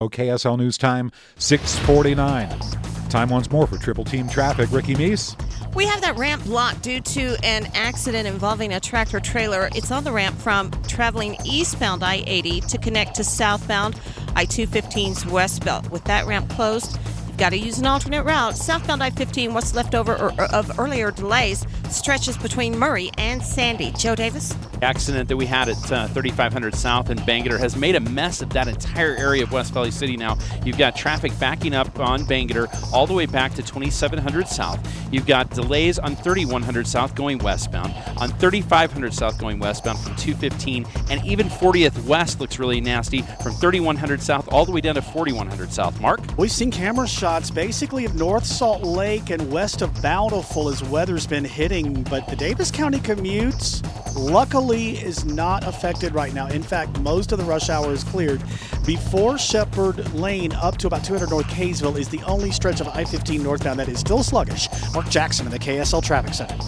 KSL News Time, 6:49. Time once more for Triple Team Traffic. Ricky Meese. We have that ramp blocked due to an accident involving a tractor trailer. It's on the ramp from traveling eastbound I-80 to connect to southbound I-215's westbound. With that ramp closed, you've got to use an alternate route. Southbound I-15, what's left over of earlier delays, stretches between Murray and Sandy. Joe Davis? The accident that we had at 3500 South in Bangerter has made a mess of that entire area of West Valley City now. You've got traffic backing up on Bangerter all the way back to 2700 South. You've got delays on 3100 South going westbound, on 3500 South going westbound from 215, and even 40th West looks really nasty from 3100 South all the way down to 4100 South. Mark? We've seen camera shots basically of North Salt Lake and west of Bountiful as weather's been hitting, but the Davis County commutes luckily is not affected right now. In fact, most of the rush hour is cleared. Before Shepherd Lane up to about 200 North Kaysville is the only stretch of I-15 northbound that is still sluggish. Mark Jackson in the KSL Traffic Center.